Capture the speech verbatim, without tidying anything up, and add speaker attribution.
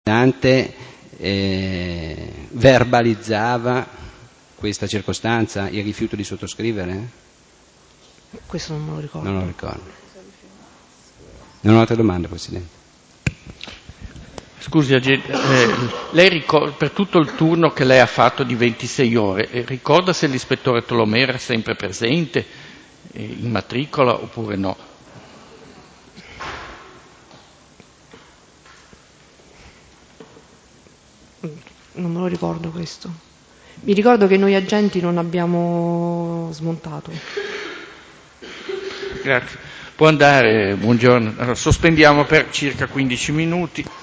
Speaker 1: Dante eh, verbalizzava questa circostanza, il rifiuto di sottoscrivere?
Speaker 2: Questo non me lo ricordo.
Speaker 1: Non lo ricordo. Non ho altre domande, Presidente.
Speaker 3: Scusi, eh, lei ricorda, per tutto il turno che lei ha fatto di ventisei ore, eh, ricorda se l'ispettore Tolomei era sempre presente eh, in matricola oppure no?
Speaker 2: Non me lo ricordo questo. Mi ricordo che noi agenti non abbiamo smontato.
Speaker 3: Grazie. Può andare, buongiorno. Allora, sospendiamo per circa quindici minuti.